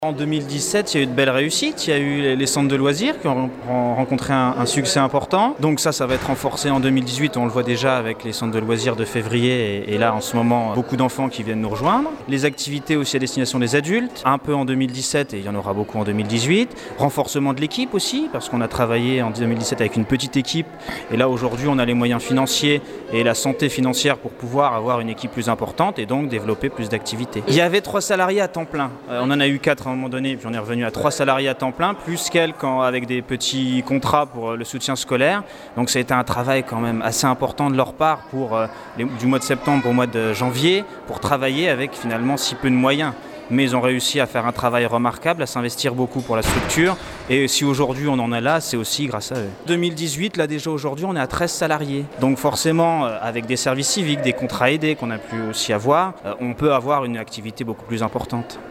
En 2017, il y a eu de belles réussites. Il y a eu les centres de loisirs qui ont rencontré un succès important. Donc ça va être renforcé en 2018. On le voit déjà avec les centres de loisirs de février. Et là, en ce moment, beaucoup d'enfants qui viennent nous rejoindre. Les activités aussi à destination des adultes, un peu en 2017 et il y en aura beaucoup en 2018. Renforcement de l'équipe aussi, parce qu'on a travaillé en 2017 avec une petite équipe. Et là, aujourd'hui, on a les moyens financiers et la santé financière pour pouvoir avoir une équipe plus importante et donc développer plus d'activités. Il y avait 3 salariés à temps plein. On en a eu 4 à un moment donné, puis on est revenu à 3 salariés à temps plein, plus quelques avec des petits contrats pour le soutien scolaire. Donc ça a été un travail quand même assez important de leur part du mois de septembre au mois de janvier, pour travailler avec finalement si peu de moyens. Mais ils ont réussi à faire un travail remarquable, à s'investir beaucoup pour la structure. Et si aujourd'hui on en est là, c'est aussi grâce à eux. 2018, là déjà aujourd'hui, on est à 13 salariés. Donc forcément, avec des services civiques, des contrats aidés qu'on a pu aussi avoir, on peut avoir une activité beaucoup plus importante.